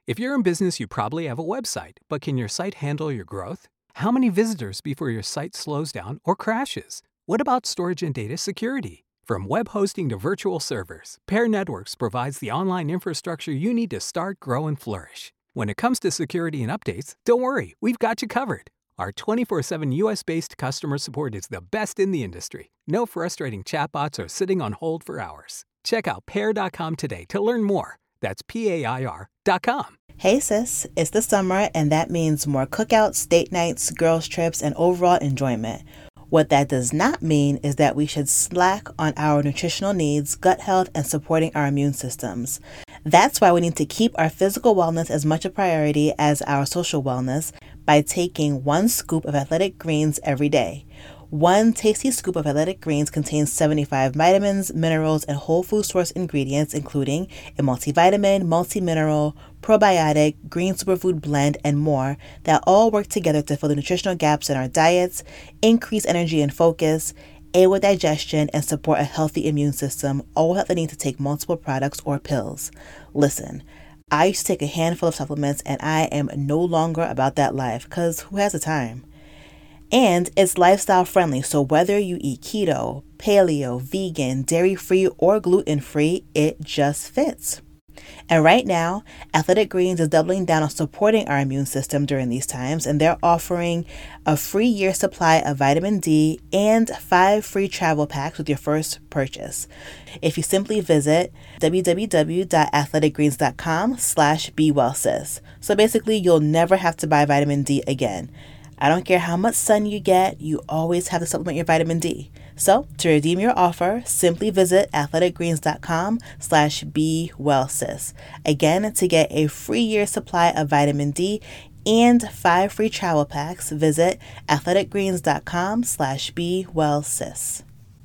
If you're in business, you probably have a website, but can your site handle your growth? How many visitors before your site slows down or crashes? What about storage and data security? From web hosting to virtual servers, Pair Networks provides the online infrastructure you need to start, grow, and flourish. When it comes to security and updates, don't worry, we've got you covered. Our 24/7 US-based customer support is the best in the industry. No frustrating chatbots or sitting on hold for hours. Check out pair.com today to learn more. That's PAIR.com. Hey sis, it's the summer and that means more cookouts, date nights, girls trips, and overall enjoyment. What that does not mean is that we should slack on our nutritional needs, gut health, and supporting our immune systems. That's why we need to keep our physical wellness as much a priority as our social wellness by taking 1 scoop of Athletic Greens every day. 1 tasty scoop of Athletic Greens contains 75 vitamins, minerals, and whole food source ingredients, including a multivitamin, multimineral, probiotic, green superfood blend, and more that all work together to fill the nutritional gaps in our diets, increase energy and focus, aid with digestion, and support a healthy immune system, all without the need to take multiple products or pills. Listen, I used to take a handful of supplements and I am no longer about that life because who has the time? And it's lifestyle friendly, so whether you eat keto, paleo, vegan, dairy-free, or gluten-free, it just fits. And right now, Athletic Greens is doubling down on supporting our immune system during these times, and they're offering a free year supply of vitamin D and 5 free travel packs with your first purchase. If you simply visit www.athleticgreens.com/bewellsis. So basically, you'll never have to buy vitamin D again. I don't care how much sun you get, you always have to supplement your vitamin D. So, to redeem your offer, simply visit athleticgreens.com/bewellsis. Again, to get a free year supply of vitamin D and 5 free travel packs, visit athleticgreens.com/bewellsis.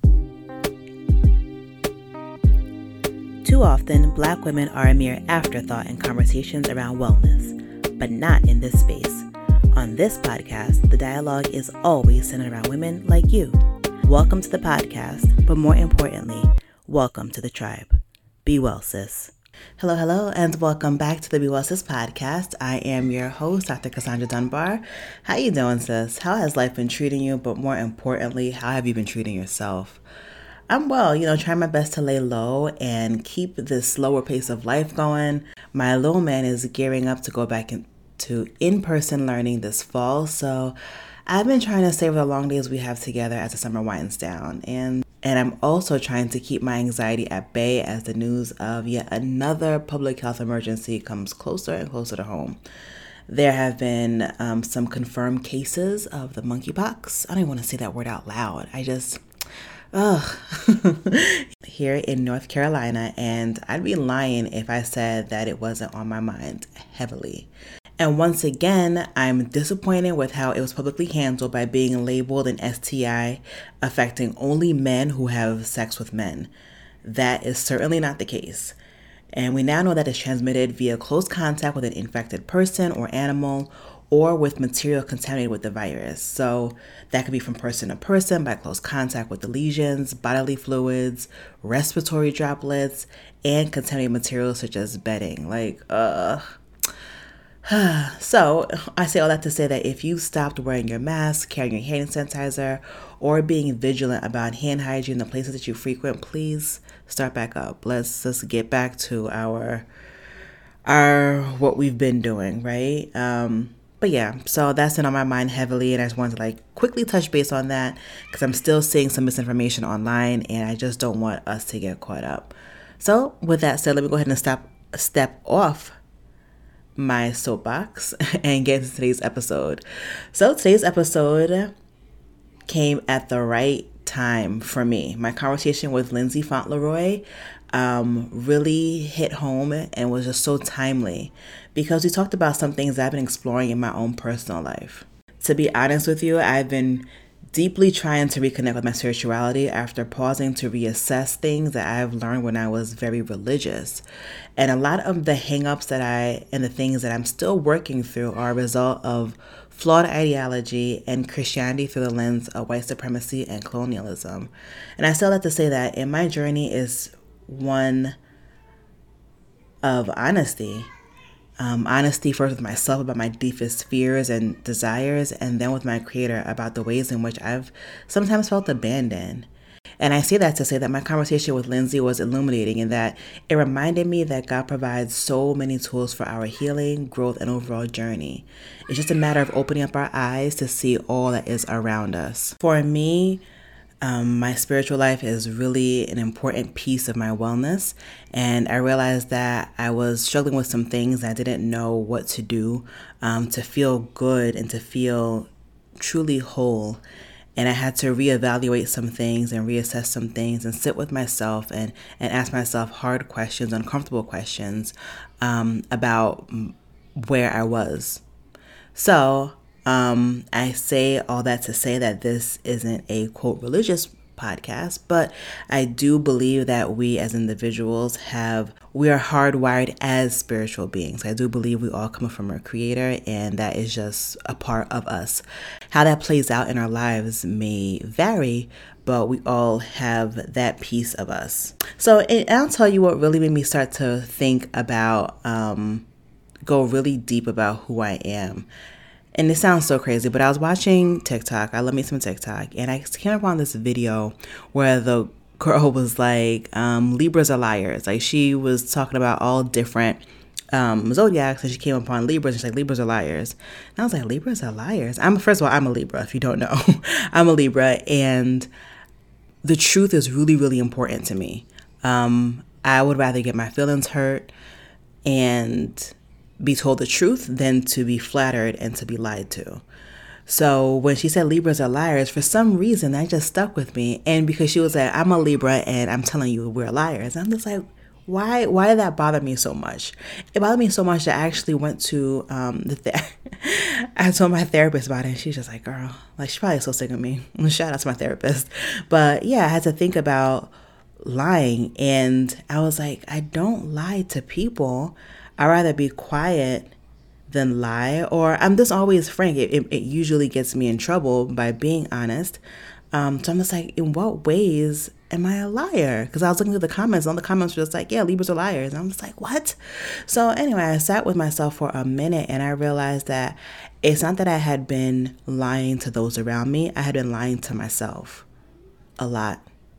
Too often, Black women are a mere afterthought in conversations around wellness, but not in this space. On this podcast, the dialogue is always centered around women like you. Welcome to the podcast, but more importantly, welcome to the tribe. Be well, sis. Hello, and welcome back to the Be Well Sis podcast. I am your host, Dr. Cassandra Dunbar. How you doing, sis? How has life been treating you? But more importantly, how have you been treating yourself? I'm well, trying my best to lay low and keep this slower pace of life going. My little man is gearing up to go back to in-person learning this fall, so I've been trying to savor the long days we have together as the summer winds down, and I'm also trying to keep my anxiety at bay as the news of yet another public health emergency comes closer and closer to home. There have been some confirmed cases of the monkeypox. I don't even want to say that word out loud. Here in North Carolina, and I'd be lying if I said that it wasn't on my mind heavily. And once again, I'm disappointed with how it was publicly handled by being labeled an STI affecting only men who have sex with men. That is certainly not the case. And we now know that it's transmitted via close contact with an infected person or animal, or with material contaminated with the virus. So that could be from person to person by close contact with the lesions, bodily fluids, respiratory droplets, and contaminated materials such as bedding. So I say all that to say that if you stopped wearing your mask, carrying your hand sanitizer, or being vigilant about hand hygiene in the places that you frequent, please start back up. Let's just get back to our what we've been doing, right? But yeah, so that's been on my mind heavily, and I just wanted to quickly touch base on that because I'm still seeing some misinformation online, and I just don't want us to get caught up. So with that said, let me go ahead and step off my soapbox and get into today's episode. So today's episode came at the right time for me. My conversation with Lindsay Fauntleroy really hit home and was just so timely because we talked about some things that I've been exploring in my own personal life. To be honest with you, I've been deeply trying to reconnect with my spirituality after pausing to reassess things that I've learned when I was very religious. And a lot of the hangups and the things that I'm still working through are a result of flawed ideology and Christianity through the lens of white supremacy and colonialism. And I still have to say that in my journey is one of honesty Honesty first with myself about my deepest fears and desires, and then with my Creator about the ways in which I've sometimes felt abandoned. And I say that to say that my conversation with Lindsay was illuminating in that it reminded me that God provides so many tools for our healing, growth, and overall journey. It's just a matter of opening up our eyes to see all that is around us. For me, my spiritual life is really an important piece of my wellness, and I realized that I was struggling with some things. I didn't know what to do to feel good and to feel truly whole. And I had to reevaluate some things and reassess some things and sit with myself and ask myself hard questions, uncomfortable questions about where I was. So I say all that to say that this isn't a quote religious podcast, but I do believe that we as individuals we are hardwired as spiritual beings. I do believe we all come from our Creator, and that is just a part of us. How that plays out in our lives may vary, but we all have that piece of us. So I'll tell you what really made me start to think about, go really deep about who I am. And it sounds so crazy, but I was watching TikTok. I love me some TikTok. And I came upon this video where the girl was like, Libras are liars. Like, she was talking about all different zodiacs, and she came upon Libras, and she's like, Libras are liars. And I was like, Libras are liars? First of all, I'm a Libra, if you don't know. I'm a Libra, and the truth is really, really important to me. I would rather get my feelings hurt and be told the truth than to be flattered and to be lied to. So when she said Libras are liars, for some reason that just stuck with me. And because she was like, I'm a Libra and I'm telling you we're liars. And I'm just like, why did that bother me so much? It bothered me so much that I actually went to I told my therapist about it, and she's just like, girl, like, she's probably so sick of me. Shout out to my therapist. But yeah, I had to think about lying, and I was like, I don't lie to people. I'd rather be quiet than lie, or I'm just always frank. It usually gets me in trouble by being honest. So I'm just like, in what ways am I a liar? Because I was looking through the comments, and all the comments were just like, yeah, Libras are liars. And I'm just like, what? So anyway, I sat with myself for a minute, and I realized that it's not that I had been lying to those around me. I had been lying to myself a lot.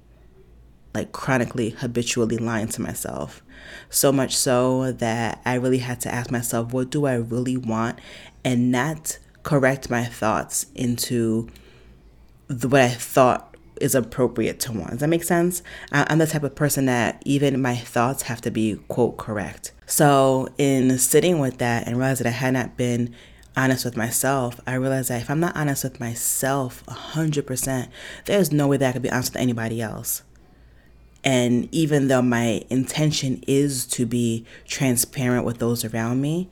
Like, chronically, habitually lying to myself. So much so that I really had to ask myself, what do I really want? And not correct my thoughts into what I thought is appropriate to want. Does that make sense? I'm the type of person that even my thoughts have to be, quote, correct. So in sitting with that and realizing that I had not been honest with myself, I realized that if I'm not honest with myself 100%, there's no way that I could be honest with anybody else. And even though my intention is to be transparent with those around me,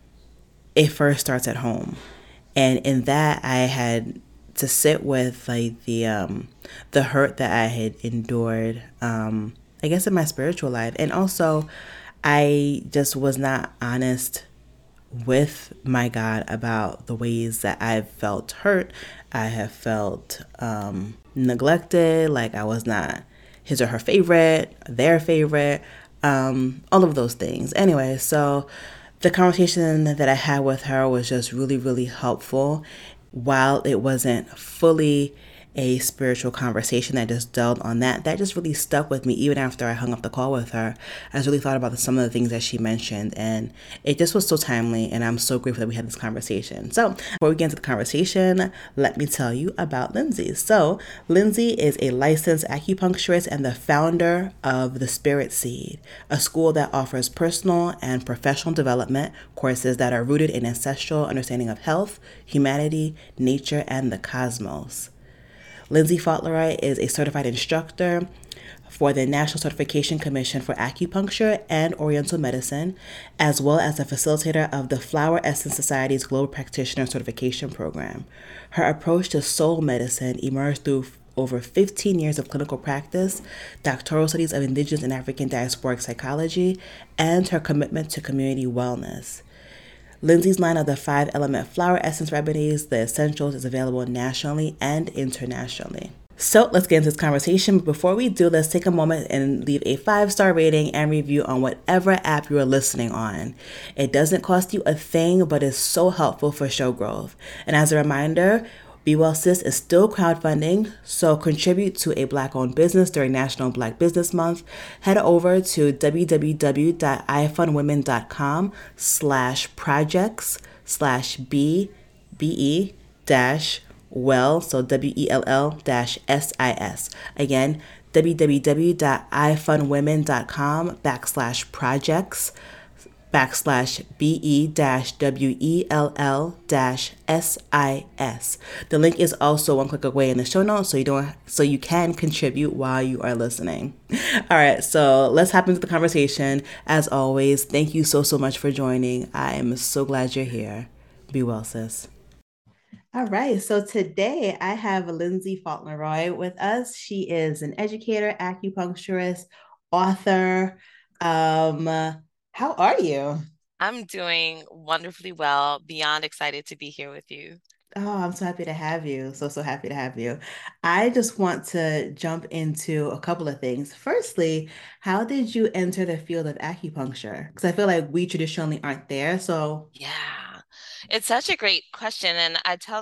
it first starts at home. And in that, I had to sit with like the hurt that I had endured, I guess, in my spiritual life. And also, I just was not honest with my God about the ways that I've felt hurt. I have felt neglected, like I was not his or her favorite, their favorite, all of those things. Anyway, so the conversation that I had with her was just really, really helpful. While it wasn't fully a spiritual conversation that just delved on that just really stuck with me. Even after I hung up the call with her, I just really thought about some of the things that she mentioned, and it just was so timely, and I'm so grateful that we had this conversation. So before we get into the conversation, let me tell you about Lindsay. So Lindsay is a licensed acupuncturist and the founder of The Spirit Seed, a school that offers personal and professional development courses that are rooted in ancestral understanding of health, humanity, nature, and the cosmos. Lindsay Fauntleroy is a certified instructor for the National Certification Commission for Acupuncture and Oriental Medicine, as well as a facilitator of the Flower Essence Society's Global Practitioner Certification Program. Her approach to soul medicine emerged through over 15 years of clinical practice, doctoral studies of Indigenous and African diasporic psychology, and her commitment to community wellness. Lindsay's line of the 5-element flower essence remedies, The Essentials, is available nationally and internationally. So let's get into this conversation. But before we do, let's take a moment and leave a 5-star rating and review on whatever app you are listening on. It doesn't cost you a thing, but is so helpful for show growth. And as a reminder, Be Well Sis is still crowdfunding, so contribute to a Black-owned business during National Black Business Month. Head over to www.ifundwomen.com/projects/BE dash well, so WELL dash SIS. Again, www.ifundwomen.com/projects/BE WELL SIS. The link is also one click away in the show notes, so you can contribute while you are listening. All right, so let's hop into the conversation. As always, thank you so much for joining. I am so glad you're here. Be well, sis. All right, so today I have Lindsay Fauntleroy with us. She is an educator, acupuncturist, author. How are you? I'm doing wonderfully well, beyond excited to be here with you. Oh, I'm so happy to have you. So happy to have you. I just want to jump into a couple of things. Firstly, how did you enter the field of acupuncture? Because I feel like we traditionally aren't there. So, Yeah, it's such a great question. And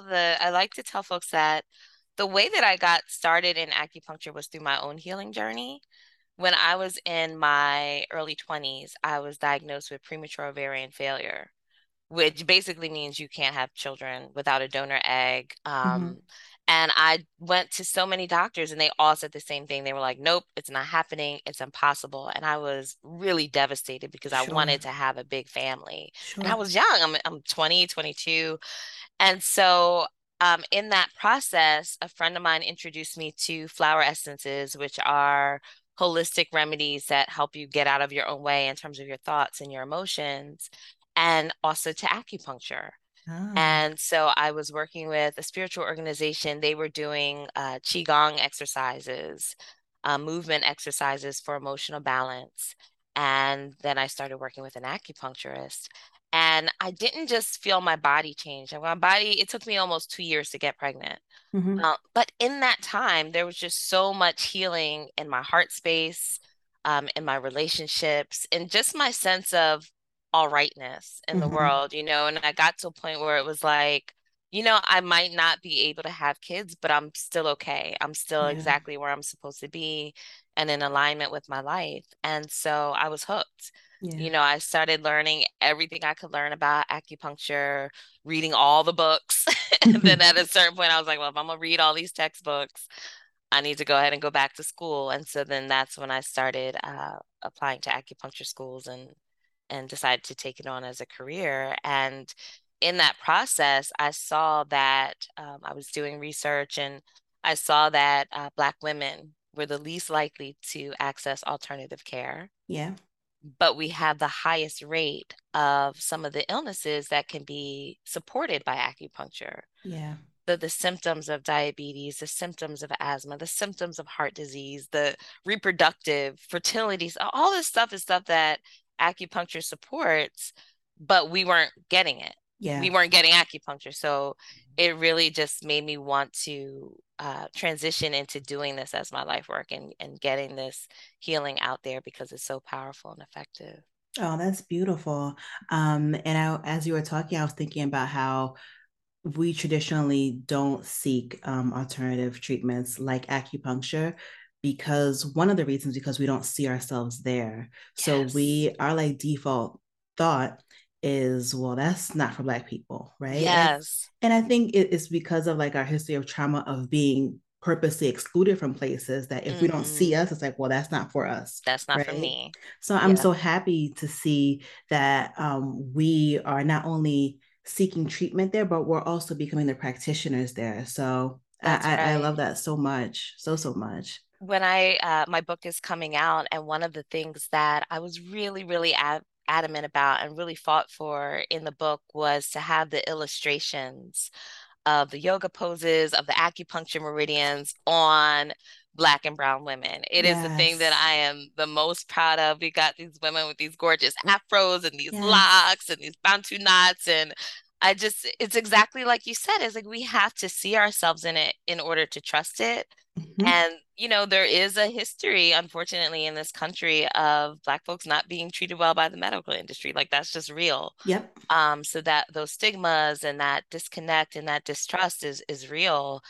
I like to tell folks that the way that I got started in acupuncture was through my own healing journey. When I was in my early 20s, I was diagnosed with premature ovarian failure, which basically means you can't have children without a donor egg. mhm, And I went to so many doctors and they all said the same thing. They were like, nope, it's not happening. It's impossible. And I was really devastated because I sure, wanted to have a big family. And I sure. was young. I'm 20, 22. And so in that process, a friend of mine introduced me to flower essences, which are holistic remedies that help you get out of your own way in terms of your thoughts and your emotions, and also to acupuncture. Ah, And so I was working with a spiritual organization. They were doing Qigong exercises, movement exercises for emotional balance. And then I started working with an acupuncturist. And I didn't just feel my body change. And my body, it took me almost 2 years to get pregnant. mhm, But in that time, there was just so much healing in my heart space, in my relationships, and just my sense of all rightness in the mhm. world, and I got to a point where it was like, I might not be able to have kids, but I'm still okay. I'm still Yeah, exactly where I'm supposed to be and in alignment with my life. And so I was hooked. yeah. I started learning everything I could learn about acupuncture, reading all the books. And then at a certain point, I was like, well, if I'm gonna read all these textbooks, I need to go ahead and go back to school. And so then that's when I started applying to acupuncture schools and decided to take it on as a career. And in that process, I saw that I was doing research and I saw that Black women were the least likely to access alternative care, Yeah, but we have the highest rate of some of the illnesses that can be supported by acupuncture. yeah, The symptoms of diabetes, the symptoms of asthma, the symptoms of heart disease, the reproductive, fertilities, all this stuff is stuff that acupuncture supports, but we weren't getting it. yeah. We weren't getting acupuncture. So it really just made me want to transition into doing this as my life work and getting this healing out there because it's so powerful and effective. Oh, that's beautiful. As you were talking, I was thinking about how we traditionally don't seek alternative treatments like acupuncture because one of the reasons because we don't see ourselves there. So Yes. we our like default thought is, well, that's not for Black people, right? Yes. And I think it's because of like our history of trauma of being purposely excluded from places that if we don't see Hmm. us, it's like, well, that's not for us, That's not for right? me. So I'm Yeah, so happy to see that we are not only seeking treatment there, but we're also becoming the practitioners there. So that's I love right. that so much, so much. When my book is coming out, and one of the things that I was really, really adamant about and really fought for in the book was to have the illustrations of the yoga poses, of the acupuncture meridians on Black and brown women. It is the thing that Yes, I am the most proud of. We got these women with these gorgeous afros and these yes, locks and these bantu knots, and it's exactly like you said. It's like we have to see ourselves in it in order to trust it. Hmm. And, there is a history, unfortunately, in this country of Black folks not being treated well by the medical industry. Like that's just real. Yep. So that those stigmas and that disconnect and that distrust is real.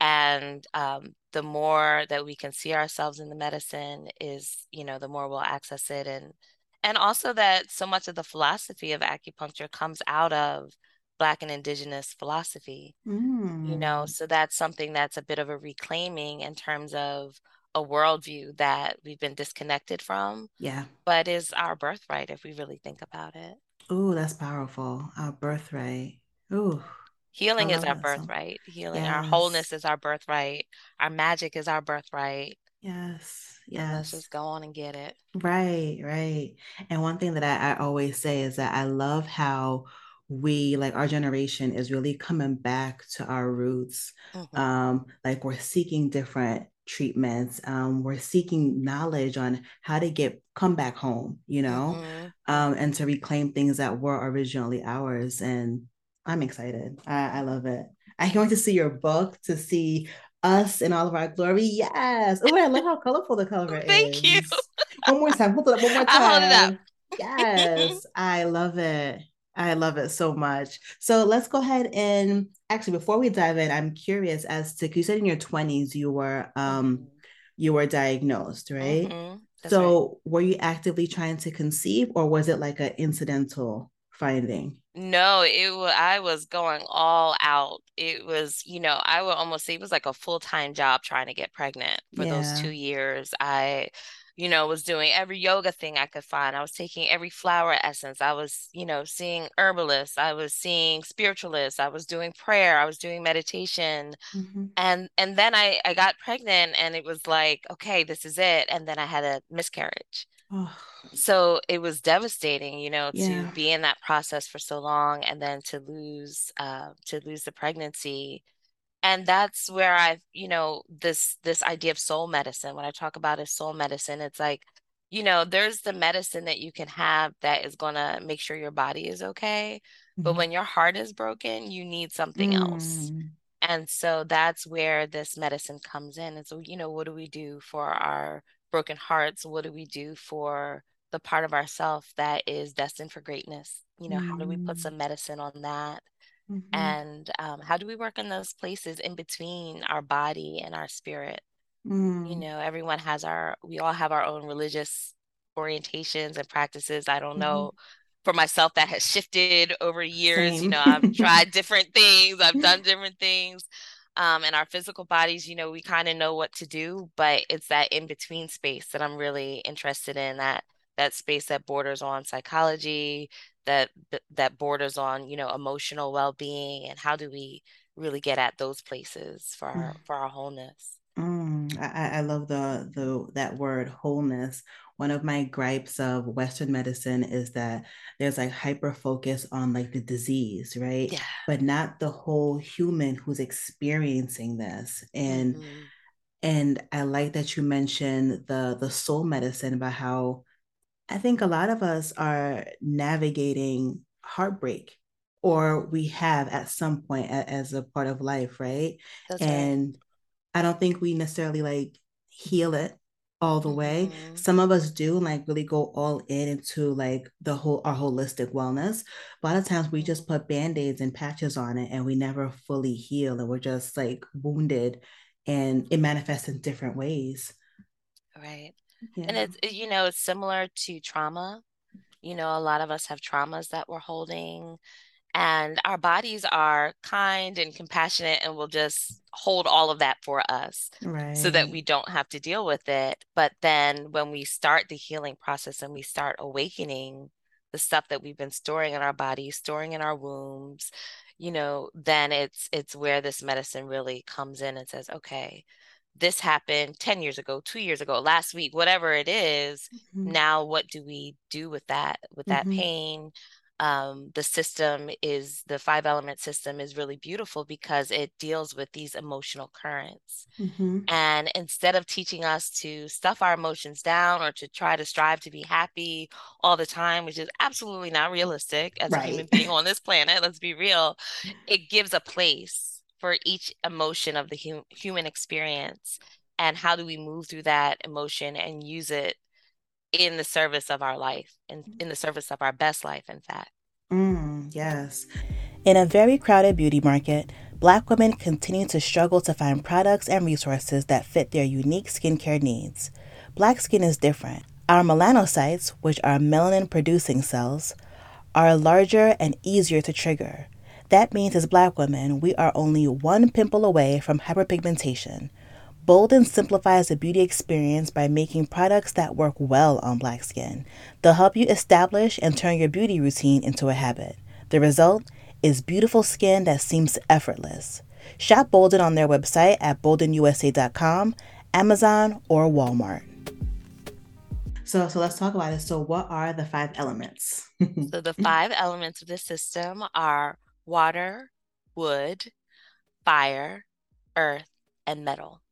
And the more that we can see ourselves in the medicine is, the more we'll access it. And also that so much of the philosophy of acupuncture comes out of Black and Indigenous philosophy, Mm. so that's something that's a bit of a reclaiming in terms of a worldview that we've been disconnected from, Yeah. but is our birthright if we really think about it. Ooh, that's powerful. Our birthright. Ooh, I Healing is love our that song. birthright. Healing, our wholeness Yes. is our birthright. Our magic is our birthright. Yes. And let's Yes. just go on and get it. Right, right. And one thing that I always say is that I love how we, like our generation, is really coming back to our roots. Hmm. Like we're seeking different treatments. We're seeking knowledge on how to come back home, Hmm. and to reclaim things that were originally ours. And I'm excited. I love it. I can't wait to see your book, to see us in all of our glory. Yes. Oh, I love how colorful the cover Thank you. is. One more time. Hold it up one more I'll hold it up. time. Yes. I love it. I love it so much. So let's go ahead and actually, before we dive in, I'm curious as to, 'cause you said in your 20s Hmm. you were diagnosed, right? That's right. So were you actively trying to conceive, or was it like an incidental finding? No, I was going all out. It was, I would almost say it was like a full-time job trying to get pregnant for those Yeah. 2 years. I, was doing every yoga thing I could find. I was taking every flower essence. I was, seeing herbalists. I was seeing spiritualists. I was doing prayer. I was doing meditation. Hmm. And then I got pregnant and it was like, okay, this is it. And then I had a miscarriage. Oh, So it was devastating, to yeah. be in that process for so long and then to lose the pregnancy. And that's where this idea of soul medicine, when I talk about is soul medicine, it's like, there's the medicine that you can have that is gonna make sure your body is okay. But Mhm. when your heart is broken, you need something else. Mm, And so that's where this medicine comes in. And so, what do we do for our broken hearts? What do we do for the part of ourself that is destined for greatness? How do we put mm, some medicine on that? mhm, And how do we work in those places in between our body and our spirit? mm, We all have our own religious orientations and practices. I don't know mhm. for myself that has shifted over years. Same. I've tried different things, I've done different things. In our physical bodies, we kind of know what to do, but it's that in between space that I'm really interested in, that space that borders on psychology, that borders on, emotional well-being, and how do we really get at those places for our wholeness. I love the that word wholeness. One of my gripes of Western medicine is that there's like hyper focus on like the disease, right? Yeah. But not the whole human who's experiencing this. Hmm. And I like that you mentioned the soul medicine, about how I think a lot of us are navigating heartbreak, or Hmm. we have at some point as a part of life, right? That's right. And I don't think we necessarily like heal it all the way. Hmm. Some of us do like really go all in into like the whole our holistic wellness. A lot of times we just Hmm. put band-aids and patches on it and we never fully heal, and we're just like wounded, and it manifests in different ways. Right. Yeah. And it's similar to trauma. A lot of us have traumas that we're holding, and our bodies are kind and compassionate and will just hold all of that for us so that we Right. don't have to deal with it. But then when we start the healing process and we start awakening the stuff that we've been storing in our bodies, storing in our wombs, then it's where this medicine really comes in and says, okay, this happened 10 years ago, 2 years ago, last week, whatever it is. Mhm. Now, what do we do with that Mhm. pain? the 5 element system is really beautiful because it deals with these emotional currents. Mm-hmm. And instead of teaching us to stuff our emotions down or to try to strive to be happy all the time, which is absolutely not realistic as a human Right. being on this planet, let's be real, it gives a place for each emotion of the human experience. And how do we move through that emotion and use it in the service of our life and in the service of our best life, in fact? Yes. In a very crowded beauty market, Black women continue to struggle to find products and resources that fit their unique skincare needs. Black skin is different. Our melanocytes, which are melanin producing cells, are larger and easier to trigger. That means as Black women, we are only one pimple away from hyperpigmentation. Bolden simplifies the beauty experience by making products that work well on Black skin. They'll help you establish and turn your beauty routine into a habit. The result is beautiful skin that seems effortless. Shop Bolden on their website at boldenusa.com, Amazon, or Walmart. So let's talk about it. So what are the 5 elements? So the 5 elements of the system are water, wood, fire, earth, and metal.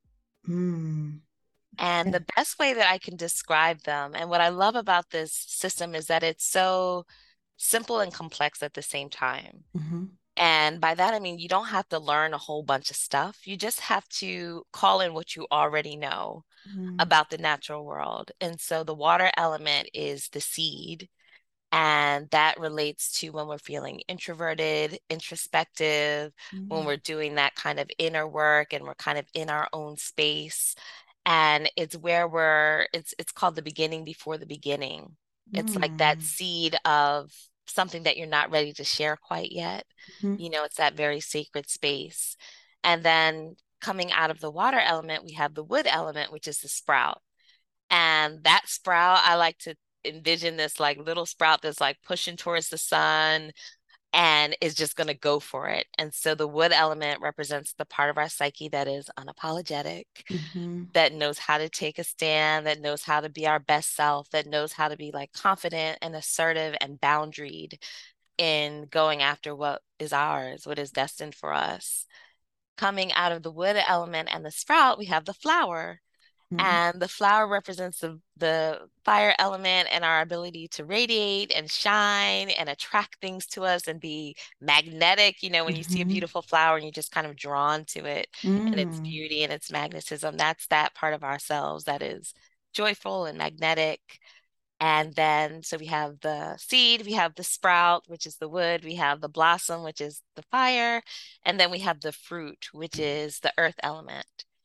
Mm. And the best way that I can describe them, and what I love about this system is that it's so simple and complex at the same time. Mm-hmm. And by that, I mean, you don't have to learn a whole bunch of stuff. You just have to call in what you already know Mm-hmm. about the natural world. And so the water element is the seed. And that relates to when we're feeling introverted, introspective, when we're doing that kind of inner work and we're kind of in our own space. And it's where it's called the beginning before the beginning. It's like that Mm-hmm. seed of something that you're not ready to share quite yet. You know, it's that very sacred space. And then coming out of the water element, we have the wood element, which is the sprout. And that sprout, I like to envision this like little sprout that's like pushing towards the sun and is just going to go for it. And so the wood element represents the part of our psyche that is unapologetic, Mm-hmm. that knows how to take a stand, that knows how to be our best self, that knows how to be like confident and assertive and boundaried in going after what is ours, what is destined for us. Coming out of the wood element and the sprout, we have the flower. Mm-hmm. And the flower represents the fire element and our ability to radiate and shine and attract things to us and be magnetic. You know, when you see a Mm-hmm. beautiful flower and you're just kind of drawn to it and its Mm. beauty and its magnetism, that's that part of ourselves that is joyful and magnetic. And then, so we have the seed, we have the sprout, which is the wood, we have the blossom, which is the fire, and then we have the fruit, which is the earth element.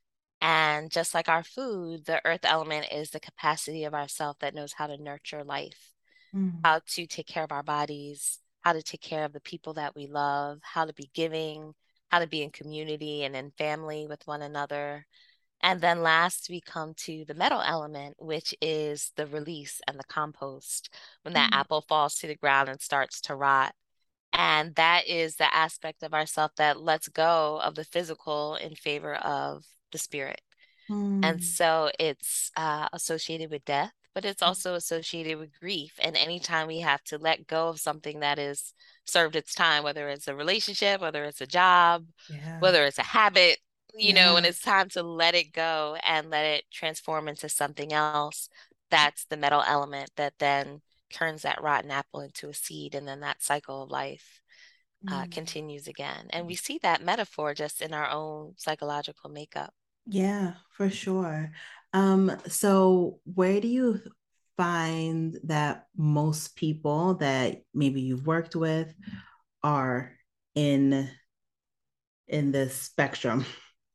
And just like our food, the earth element is the capacity of ourself that knows how to nurture life, Mm. how to take care of our bodies, how to take care of the people that we love, how to be giving, how to be in community and in family with one another. And then last, we come to the metal element, which is the release and the compost when that Mm. apple falls to the ground and starts to rot. And that is the aspect of ourself that lets go of the physical in favor of the spirit. And Mm. so it's associated with death, but it's also associated with grief. And anytime we have to let go of something that is served its time, whether it's a relationship, whether it's a job, Yeah. whether it's a habit, you know, when Yeah. it's time to let it go and let it transform into something else, that's the metal element that then turns that rotten apple into a seed. And then that cycle of life Mm. continues again. And we see that metaphor just in our own psychological makeup. Yeah, for sure. So where do you find that most people that maybe you've worked with are in in this spectrum?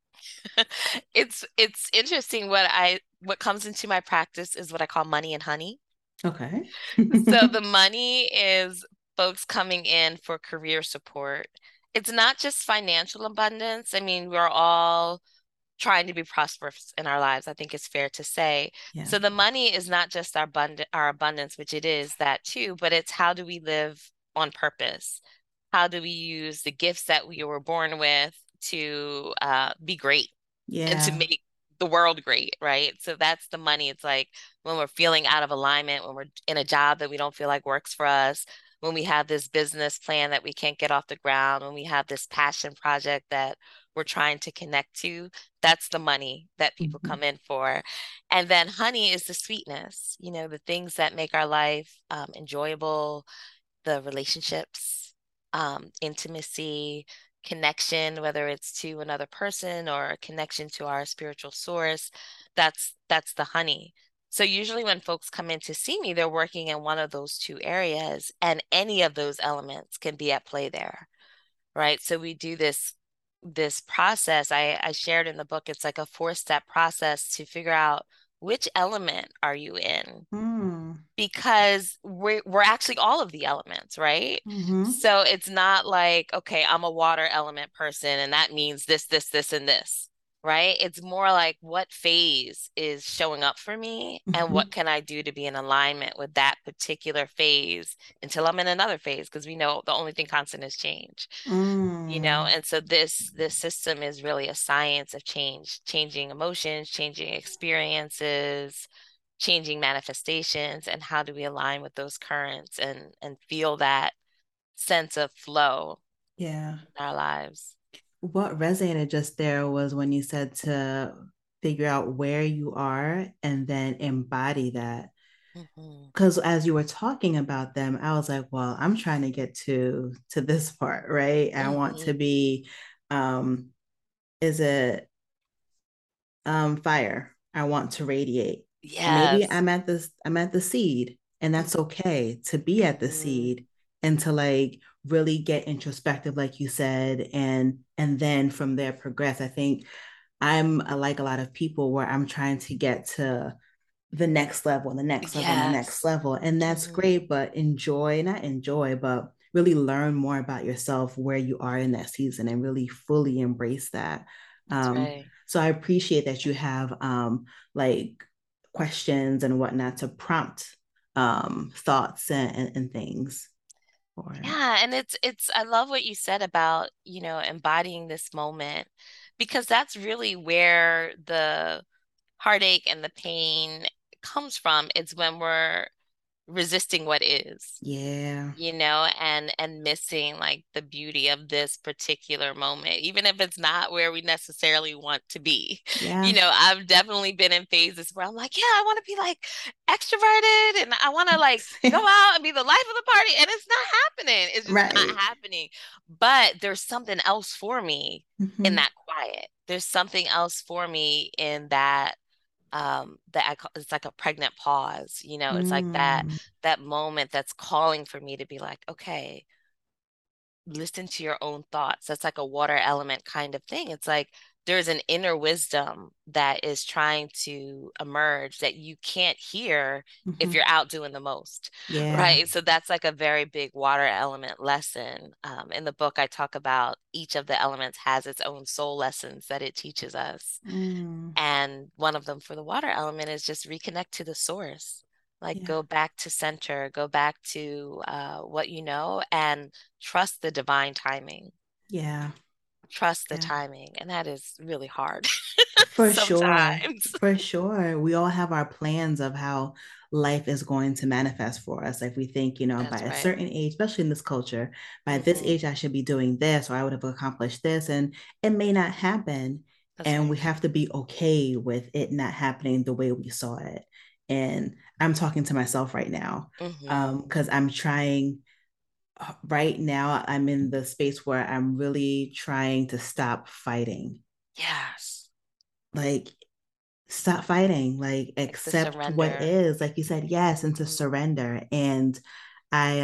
It's interesting what comes into my practice is what I call money and honey. Okay. So the money is folks coming in for career support. It's not just financial abundance. I mean, we're all trying to be prosperous in our lives, I think it's fair to say. Yeah. So the money is not just our abundance, which it is that too, but it's how do we live on purpose? How do we use the gifts that we were born with to be great and to Yeah. make the world great, right? So that's the money. It's like when we're feeling out of alignment, when we're in a job that we don't feel like works for us, when we have this business plan that we can't get off the ground, when we have this passion project that we're trying to connect to, that's the money that people Mhm. come in for. And then honey is the sweetness, the things that make our life enjoyable, the relationships, intimacy, connection, whether it's to another person or a connection to our spiritual source. That's the honey. So usually when folks come in to see me, they're working in one of those two areas, and any of those elements can be at play there, right? So we do this process. I shared in the book, it's like a four-step process to figure out which element are you in, Mm. because we're actually all of the elements, right? Mhm. So it's not like, okay, I'm a water element person and that means this, and this, right? It's more like what phase is showing up for me and what Mhm. can I do to be in alignment with that particular phase until I'm in another phase, because we know the only thing constant is change. Mm. And so this system is really a science of change, changing emotions, changing experiences, changing manifestations, and how do we align with those currents and feel that sense of flow Yeah. in our lives. What resonated just there was when you said to figure out where you are and then embody that. Hmm. Because as you were talking about them, I was like, well, I'm trying to get to this part, right? I want to Hmm. be, um, is it fire? I want to radiate. And maybe Yes. I'm at the seed, and that's okay to be at the Hmm. seed and to like really get introspective, like you said, and then from there progress. I think like a lot of people where I'm trying to get to the next level and the next level and the next Yes. level. And that's Hmm. great, but not enjoy, but really learn more about yourself where you are in that season and really fully embrace that. That's right. So I appreciate that you have like questions and whatnot to prompt thoughts and things for it. Yeah, and I love what you said about, embodying this moment, because that's really where the heartache and the pain comes from. It's when we're resisting what is, Yeah. and missing like the beauty of this particular moment, even if it's not where we necessarily want to be. Yeah. I've definitely been in phases where I'm like, yeah, I want to be like extroverted and I want to like go out and be the life of the party, and it's not happening. It's just not Right. happening. But there's something else for me in Mm-hmm. that quiet. There's something else for me in it's like a pregnant pause. It's like Mm. that moment that's calling for me to be like, okay, listen to your own thoughts. That's like a water element kind of thing. It's like there's an inner wisdom that is trying to emerge that you can't hear if Mm-hmm. you're out doing the most, Yeah. right? So that's like a very big water element lesson. In the book, I talk about each of the elements has its own soul lessons that it teaches us. Mm. And one of them for the water element is just reconnect to the source. Like Yeah. go back to center, go back to what you know, and trust the divine timing. Yeah. Trust the Yeah. timing. And that is really hard For sure. sometimes. For sure. We all have our plans of how life is going to manifest for us. Like we think, by That's a right. certain age, especially in this culture, by this Hmm. age, I should be doing this or I would have accomplished this. And it may not happen. That's And right. we have to be okay with it not happening the way we saw it. And I'm talking to myself right now Hmm. because I'm trying right now. I'm in the space where I'm really trying to stop fighting. Yes. Like stop fighting, like Like to accept what surrender. is, like you said, yes, and to Hmm. surrender. And I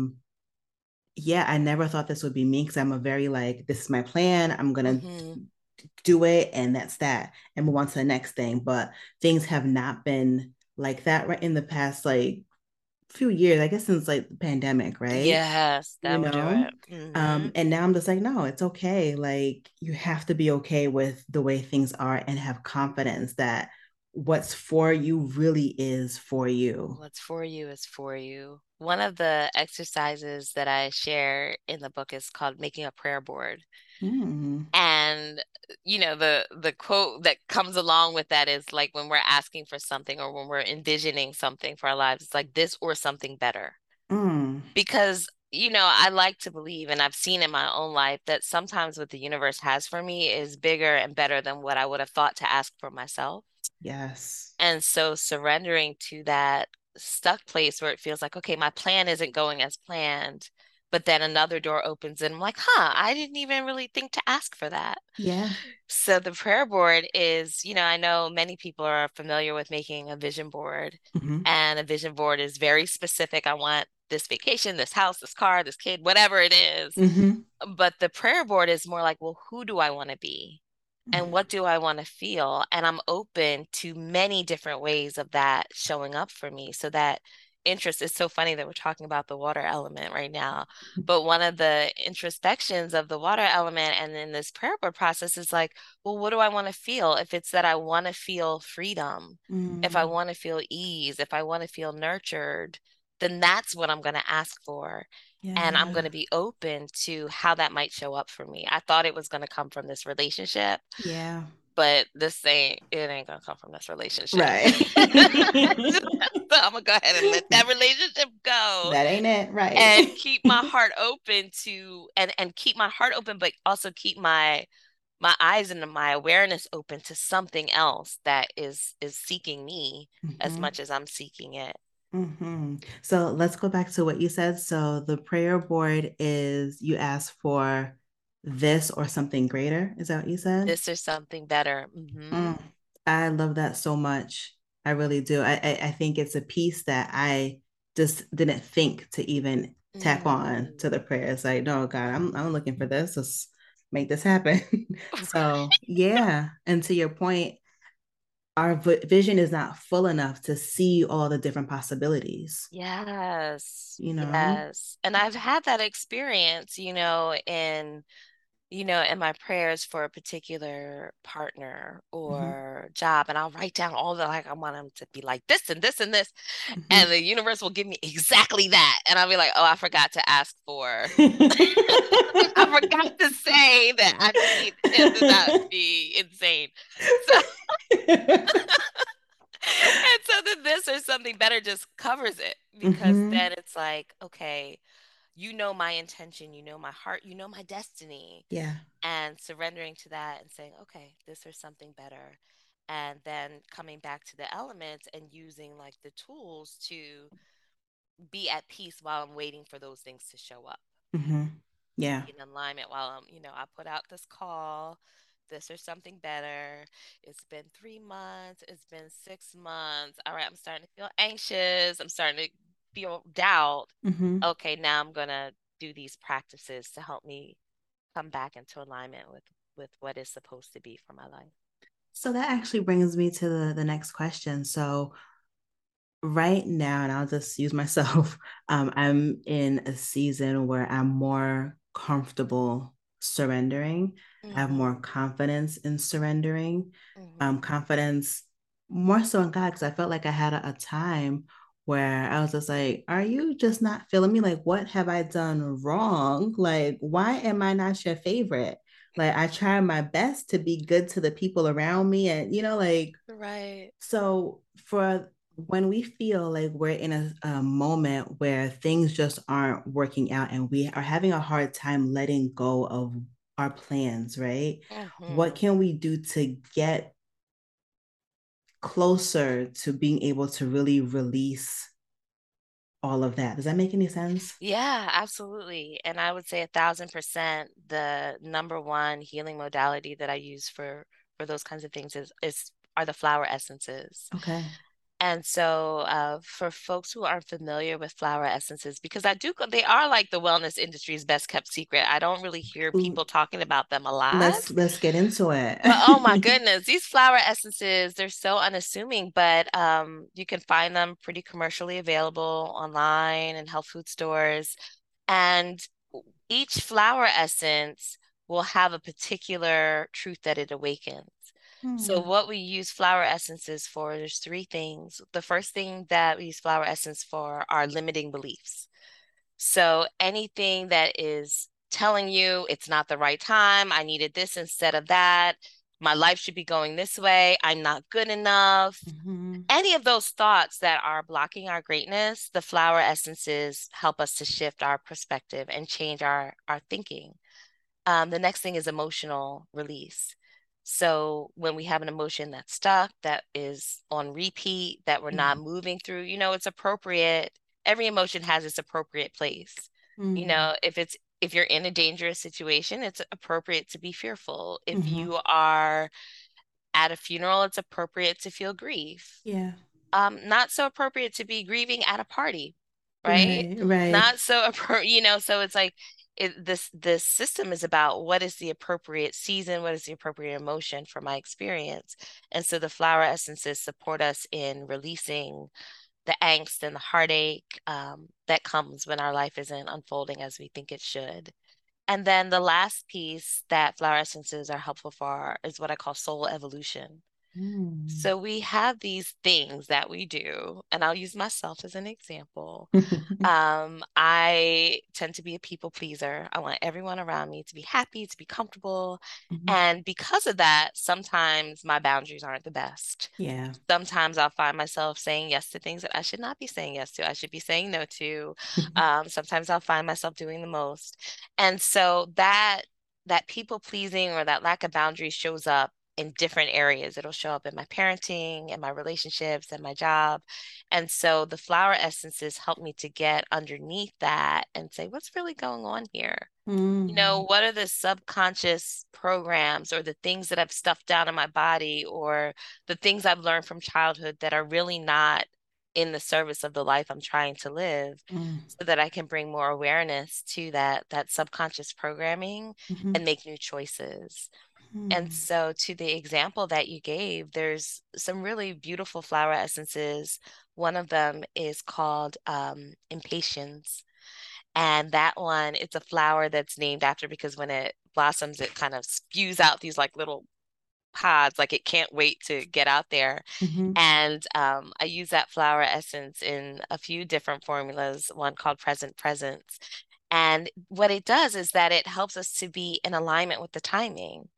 yeah, I never thought this would be me because I'm a very like, this is my plan, I'm gonna Hmm. do it and that's that and move on to the next thing. But things have not been like that right in the past like few years, I guess since like the pandemic, right? Yes, you that would do know it. Hmm. and now I'm just like, no, it's okay. Like you have to be okay with the way things are and have confidence that what's for you really is for you. What's for you is for you. One of the exercises that I share in the book is called making a prayer board. Mm, And the quote that comes along with that is like when we're asking for something or when we're envisioning something for our lives, it's like this or something better. Mm. Because, I like to believe, and I've seen in my own life, that sometimes what the universe has for me is bigger and better than what I would have thought to ask for myself. Yes. And so surrendering to that stuck place where it feels like, okay, my plan isn't going as planned, but then another door opens and I'm like, I didn't even really think to ask for that. Yeah. So the prayer board is, I know many people are familiar with making a vision board, Hmm. and a vision board is very specific. I want this vacation, this house, this car, this kid, whatever it is. Hmm. But the prayer board is more like, well, who do I want to be? And what do I want to feel? And I'm open to many different ways of that showing up for me. So that interest is so funny that we're talking about the water element right now. But one of the introspections of the water element and in this prayer board process is like, well, what do I want to feel? If it's that I want to feel freedom, if I Mm. want to feel ease, if I want to feel nurtured, then that's what I'm going to ask for. And I'm going Yeah. to be open to how that might show up for me. I thought it was going to come from this relationship, Yeah. but it ain't gonna come from this relationship. Right. So I'm gonna go ahead and let that relationship go That ain't it, right? and keep my heart open to and keep my heart open, but also keep my eyes and my awareness open to something else that is seeking me as Hmm. much as I'm seeking it. So let's go back to what you said. So the prayer board is you ask for this or something greater. Is that what you said? This is something better. Mm, I love that so much. I really do. I think it's a piece that I just didn't think to even tap on Mm. to the prayers. Like, no, God, I'm looking for this. Let's make this happen. So yeah. And to your point, our vision is not full enough to see all the different possibilities, Yes, you know? yes. And I've had that experience, in my prayers for a particular partner Mm-hmm. or job, and I'll write down all the like I want them to be like this and this and this, and Mm-hmm. the universe will give me exactly that, and I'll be like, oh, I forgot to ask for, I forgot to say that I need him to not be insane. So, and so then this or something better just covers it because Mm-hmm. then it's like, okay, my intention, my heart, my destiny, Yeah. and surrendering to that and saying, okay, this is something better. And then coming back to the elements and using like the tools to be at peace while I'm waiting for those things to show up, Mm-hmm. to Yeah. be in alignment while I put out this call. This or something better. It's been 3 months. It's been 6 months. All right, I'm starting to feel anxious. I'm starting to feel doubt. Mm-hmm. Okay, now I'm gonna do these practices to help me come back into alignment with what is supposed to be for my life. So that actually brings me to the next question. So right now, and I'll just use myself, I'm in a season where I'm more comfortable surrendering. I have Mm-hmm. more confidence in surrendering, Mm-hmm. confidence more so in God, because I felt like I had a time where I was just like, are you just not feeling me? Like, what have I done wrong? Like, why am I not your favorite? Like, I try my best to be good to the people around me. And, like, Right. so for when we feel like we're in a moment where things just aren't working out and we are having a hard time letting go of our plans, right? What Mm-hmm. can we do to get closer to being able to really release all of that? Does that make any sense? Yeah, absolutely. And I would say 1,000% the number one healing modality that I use for those kinds of things is are the flower essences. Okay. And so, for folks who aren't familiar with flower essences, because they are like the wellness industry's best kept secret. I don't really hear Ooh, people talking about them a lot. let's get into it. But oh my goodness, these flower essences, they're so unassuming, but you can find them pretty commercially available online and health food stores. And each flower essence will have a particular truth that it awakens. So Hmm. what we use flower essences for, there's three things. The first thing that we use flower essence for are limiting beliefs. So anything that is telling you it's not the right time, I needed this instead of that, my life should be going this way. I'm not good enough. Mm-hmm. Any of those thoughts that are blocking our greatness, the flower essences help us to shift our perspective and change our thinking. The next thing is emotional release. So when we have an emotion that's stuck, that is on repeat, that we're Yeah. not moving through, it's appropriate. Every emotion has its appropriate place. Mm-hmm. If you're in a dangerous situation, it's appropriate to be fearful. If Mm-hmm. you are at a funeral, it's appropriate to feel grief. Yeah. Not so appropriate to be grieving at a party, right? Right. Right. Not so appropriate, so it's like this system is about what is the appropriate season, what is the appropriate emotion for my experience. And so the flower essences support us in releasing the angst and the heartache that comes when our life isn't unfolding as we think it should. And then the last piece that flower essences are helpful for is what I call soul evolution. Mm. So we have these things that we do, and I'll use myself as an example. I tend to be a people pleaser. I want everyone around me to be happy, to be comfortable. Mhm. And because of that, sometimes my boundaries aren't the best. Yeah. Sometimes I'll find myself saying yes to things that I should not be saying yes to. I should be saying no to. Sometimes I'll find myself doing the most. And so that people pleasing or that lack of boundaries shows up in different areas. It'll show up in my parenting and my relationships and my job. And so the flower essences help me to get underneath that and say, what's really going on here? Mm. What are the subconscious programs or the things that I've stuffed down in my body or the things I've learned from childhood that are really not in the service of the life I'm trying to live Mm. so that I can bring more awareness to that subconscious programming Mhm. and make new choices. And Mm. so to the example that you gave, there's some really beautiful flower essences. One of them is called Impatiens. And that one, it's a flower that's named after because when it blossoms, it kind of spews out these like little pods, like it can't wait to get out there. Mhm. And I use that flower essence in a few different formulas, one called Present Presence. And what it does is that it helps us to be in alignment with the timing.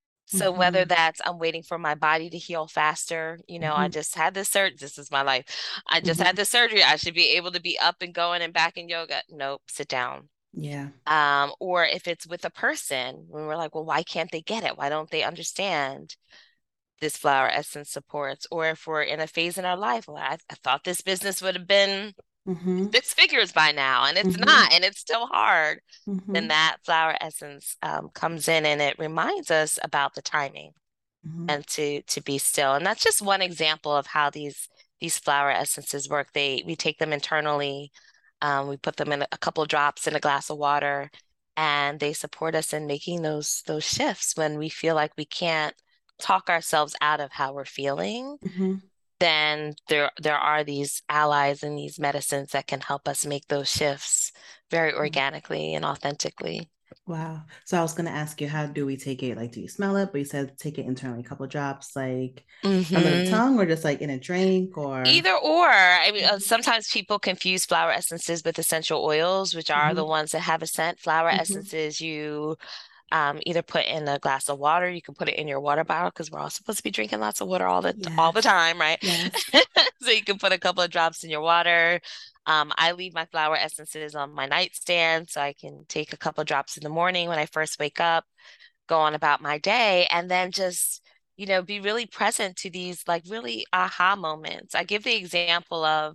So whether Mhm. that's I'm waiting for my body to heal faster, I Mhm. just had this surgery. This is my life. I just Mhm. had this surgery. I should be able to be up and going and back in yoga. Nope, sit down. Yeah. Or if it's with a person, when we're like, well, why can't they get it? Why don't they understand this flower essence supports? Or if we're in a phase in our life, well, I thought this business would have been Mhm. 6 figures by now, and it's Mhm. not, and it's still hard. Then Mhm. that flower essence comes in and it reminds us about the timing Mhm. and to be still. And that's just one example of how these flower essences work. We take them internally. We put them in a couple drops in a glass of water, and they support us in making those shifts when we feel like we can't talk ourselves out of how we're feeling. Mhm. Then there are these allies and these medicines that can help us make those shifts very Mm. organically and authentically. Wow. So I was gonna ask you, how do we take it? Like, do you smell it? But you said take it internally, a couple drops, like under the Hmm. tongue, or just like in a drink, or. Either or. I mean, Mhm. sometimes people confuse flower essences with essential oils, which are the Mhm. ones that have a scent. Flower Mhm. essences you either put in a glass of water, you can put it in your water bottle because we're all supposed to be drinking lots of water all the Yes. time, right? Yes. So you can put a couple of drops in your water. I leave my flower essences on my nightstand so I can take a couple of drops in the morning when I first wake up, go on about my day, and then just, be really present to these like really aha moments. I give the example of,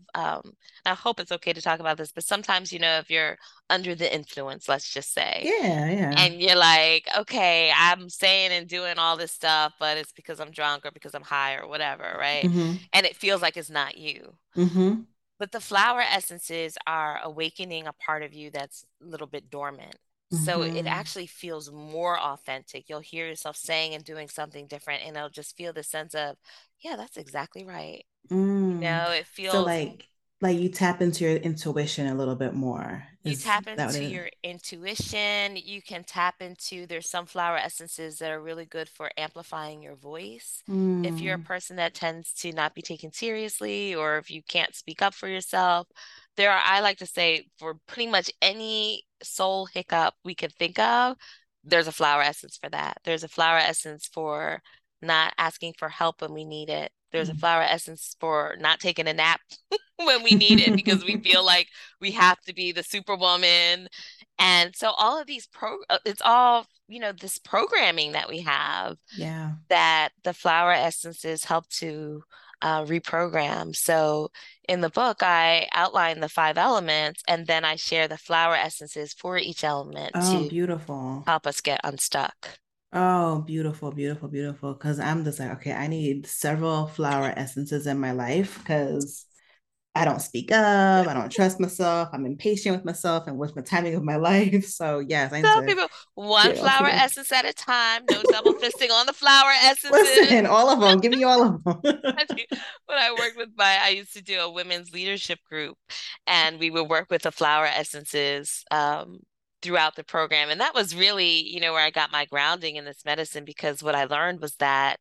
I hope it's okay to talk about this, but sometimes, if you're under the influence, let's just say, Yeah. Yeah. and you're like, okay, I'm saying and doing all this stuff, but it's because I'm drunk or because I'm high or whatever, right? Mhm. And it feels like it's not you. Mhm. But the flower essences are awakening a part of you that's a little bit dormant. So it Mhm. actually feels more authentic. You'll hear yourself saying and doing something different, and it'll just feel the sense of, yeah, that's exactly right. Mm. It So feels like you tap into your intuition a little bit more. you Is tap that what into it is? your intuition. You can tap into, there's some flower essences that are really good for amplifying your voice. If you're a Mm. person that tends to not be taken seriously, or if you can't speak up for yourself, I like to say, for pretty much any soul hiccup we could think of, there's a flower essence for that. There's a flower essence for not asking for help when we need it. There's a flower essence for not taking a nap when we need it because we feel like we have to be the superwoman. And so all of these it's all, this programming that we have that the flower essences help to reprogram. So in the book, I outline the 5 elements and then I share the flower essences for each element to beautiful. help us get unstuck. Oh, beautiful, beautiful, beautiful. Because I'm just like, okay, I need several flower essences in my life because I don't speak up. I don't trust myself. I'm impatient with myself and with the timing of my life. So yes, I need Tell to people one get it all flower together. essence at a time. No double fisting on the flower essences. Listen, all of them. Give me all of them. When I worked with I used to do a women's leadership group, and we would work with the flower essences throughout the program. And that was really, where I got my grounding in this medicine, because what I learned was that,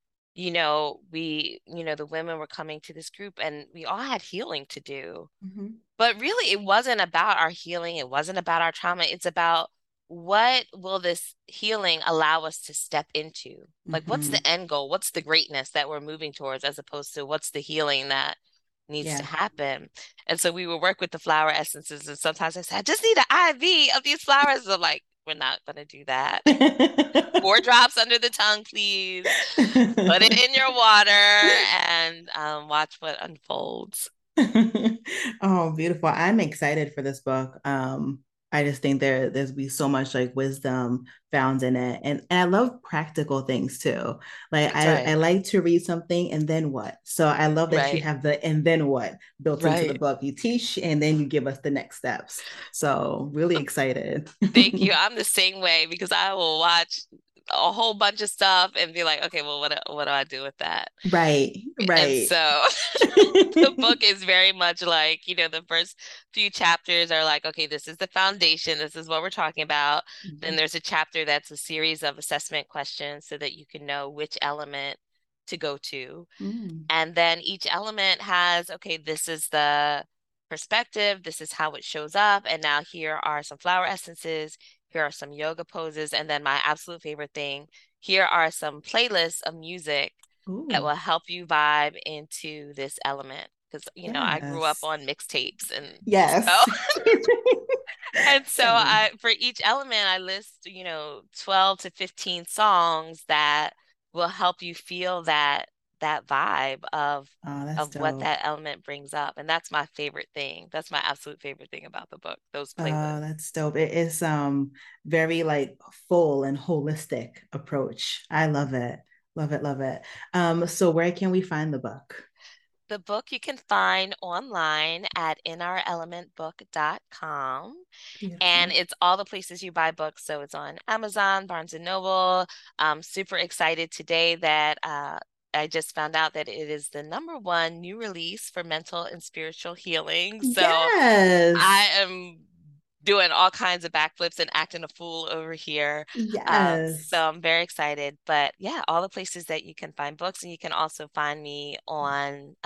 the women were coming to this group and we all had healing to do. Mm-hmm. But really, it wasn't about our healing. It wasn't about our trauma. It's about what will this healing allow us to step into? Like, what's the end goal? What's the greatness that we're moving towards, as opposed to what's the healing that needs to happen? And so we would work with the flower essences. And sometimes I said, I just need an IV of these flowers. I'm like, we're not going to do that. 4 drops under the tongue, please. Put it in your water and watch what unfolds. Oh, beautiful. I'm excited for this book. I just think there's be so much like wisdom found in it. And I love practical things too. Like I like to read something and then what? So I love that you have the and then what built into the book. You teach and then you give us the next steps. So really excited. Thank you. I'm the same way, because I will watch a whole bunch of stuff and be like, okay, well, what do I do with that? Right. And so the book is very much like, the first few chapters are like, okay, this is the foundation. This is what we're talking about. Then there's a chapter that's a series of assessment questions so that you can know which element to go to. And then each element has, okay, this is the perspective. This is how it shows up. And now here are some flower essences. Here are some yoga poses. And then my absolute favorite thing, here are some playlists of music that will help you vibe into this element. Because, I grew up on mixtapes and so for each element, I list, 12 to 15 songs that will help you feel that vibe of what that element brings up. And that's my favorite thing. That's my absolute favorite thing about the book, those playlists. Oh, that's dope. It is very like full and holistic approach. I love it. Love it, love it. So where can we find the book? The book you can find online at inourelementbook.com. And it's all the places you buy books. So it's on Amazon, Barnes & Noble. I'm super excited today that I just found out that it is the #1 new release for mental and spiritual healing. So I am doing all kinds of backflips and acting a fool over here. So I'm very excited. But yeah, all the places that you can find books, and you can also find me on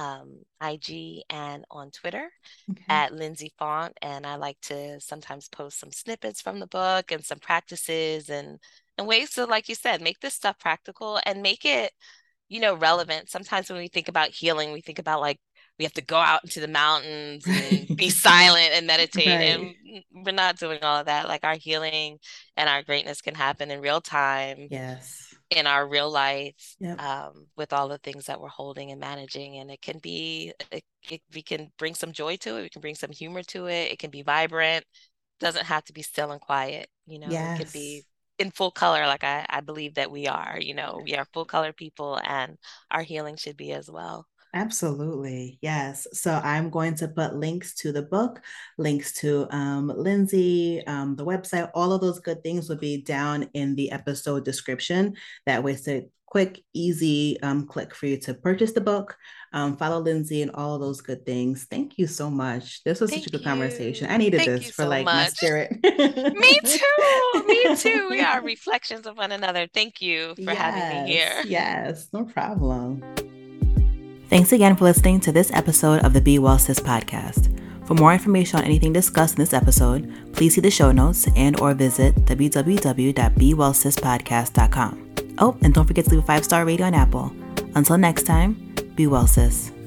IG and on Twitter at Lindsay Font. And I like to sometimes post some snippets from the book and some practices and ways to, like you said, make this stuff practical and make it, relevant. Sometimes when we think about healing, we think about like, we have to go out into the mountains and be silent and meditate. And we're not doing all of that. Like, our healing and our greatness can happen in real time. In our real life, with all the things that we're holding and managing. And it can be, we can bring some joy to it. We can bring some humor to it. It can be vibrant. It doesn't have to be still and quiet. It can be in full color. Like I believe that we are, we are full color people, and our healing should be as well. Absolutely. Yes. So I'm going to put links to the book, links to Lindsay, the website, all of those good things will be down in the episode description. That way it's a quick, easy click for you to purchase the book, follow Lindsay, and all of those good things. Thank you so much. This was such a good conversation. I needed this for like my spirit. Me too. Me too. We are reflections of one another. Thank you for having me here. Yes, no problem. Thanks again for listening to this episode of the Be Well Sis podcast. For more information on anything discussed in this episode, please see the show notes and or visit www.bewellsispodcast.com. Oh, and don't forget to leave a 5-star rating on Apple. Until next time, be well, sis.